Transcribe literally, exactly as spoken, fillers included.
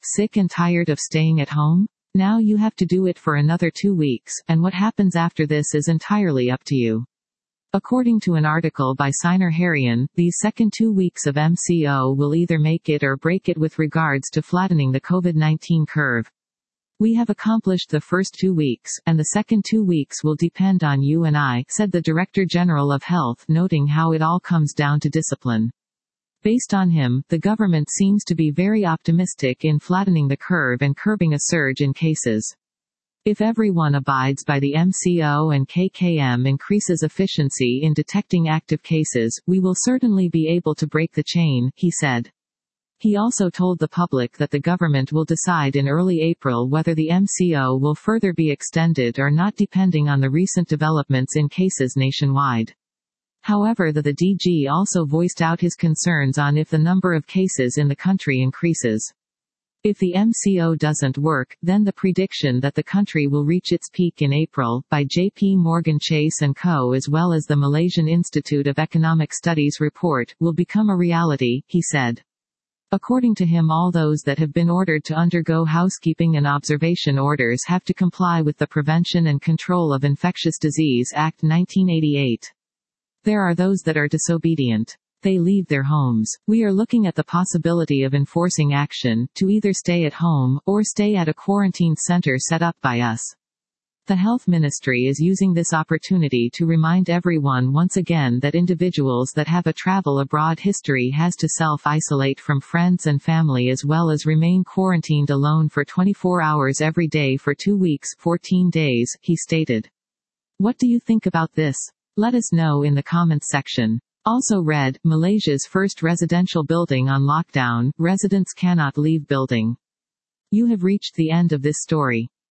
Sick and tired of staying at home? Now you have to do it for another two weeks, and what happens after this is entirely up to you. According to an article by Siner Harian, these second two weeks of M C O will either make it or break it with regards to flattening the COVID nineteen curve. We have accomplished the first two weeks, and the second two weeks will depend on you and I, said the Director General of Health, noting how it all comes down to discipline. Based on him, the government seems to be very optimistic in flattening the curve and curbing a surge in cases. If everyone abides by the M C O and K K M increases efficiency in detecting active cases, we will certainly be able to break the chain, he said. He also told the public that the government will decide in early April whether the M C O will further be extended or not, depending on the recent developments in cases nationwide. However, the, the D G also voiced out his concerns on if the number of cases in the country increases. If the M C O doesn't work, then the prediction that the country will reach its peak in April, by J P Morgan Chase and Co. as well as the Malaysian Institute of Economic Studies report, will become a reality, he said. According to him, all those that have been ordered to undergo housekeeping and observation orders have to comply with the Prevention and Control of Infectious Disease Act nineteen eighty-eight. There are those that are disobedient. They leave their homes. We are looking at the possibility of enforcing action, to either stay at home, or stay at a quarantine center set up by us. The Health Ministry is using this opportunity to remind everyone once again that individuals that have a travel abroad history has to self-isolate from friends and family as well as remain quarantined alone for twenty-four hours every day for two weeks, fourteen days, he stated. What do you think about this? Let us know in the comments section. Also read, Malaysia's first residential building on lockdown, residents cannot leave building. You have reached the end of this story.